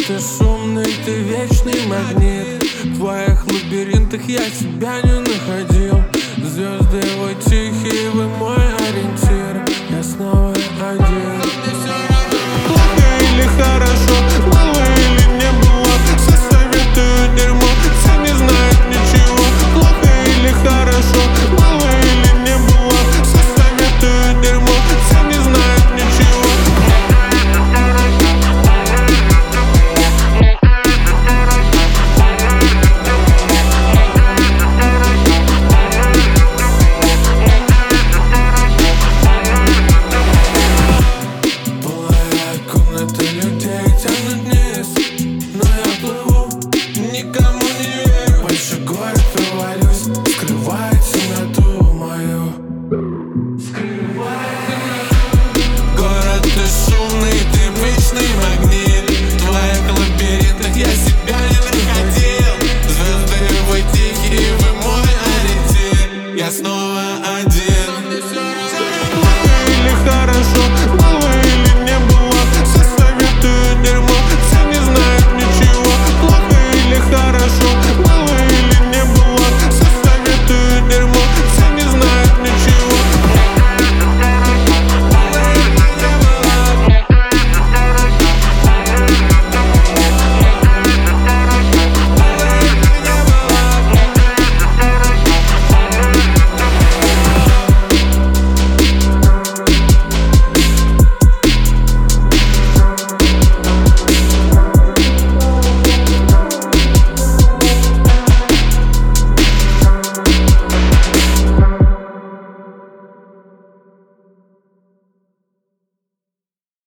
ты шумный, ты вечный магнит. В твоих лабиринтах я себя не находил. Звезды вы тихие, вы мой ориентир. Я снова один. Плохо или хорошо, было или не было, все советуют дерьмо, все не знают ничего. Плохо или хорошо, было или не было, все советуют дерьмо, все не знают ничего. Пылает комната людей, тянут вниз, но я плыву, никому не верю. Больше горя провалюсь, скрывает темноту мою. Город, ты шумный, ты вечный магнит. В твоих лабиринтах я себя не находил. Звезды вы тихие, вы мой ориентир. Я снова один.